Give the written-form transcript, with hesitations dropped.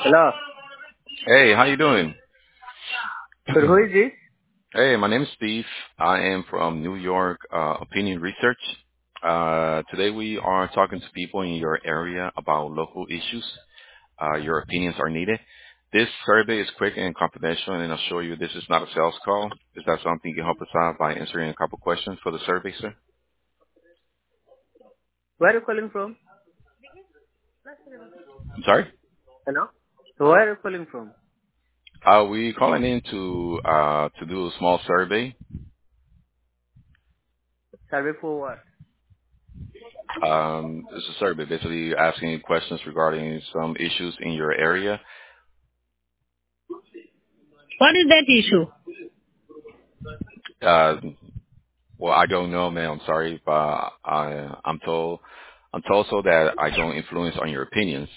Hello. Hey, how you doing? Sir, who is this? Hey, my name is Steve. I am from New York Opinion Research. Today we are talking to people in your area about local issues. Your opinions are needed. This survey is quick and confidential, and I'll show you this is not a sales call. Is that something you can help us out by answering a couple questions for the survey, sir? Where are you calling from? I'm sorry? Hello. So where are you calling from? We calling in to do a small survey. Survey for what? It's a survey basically asking you questions regarding some issues in your area. What is that issue? Uh, Well, I don't know, man. I'm sorry, but I'm told so that I don't influence on your opinions.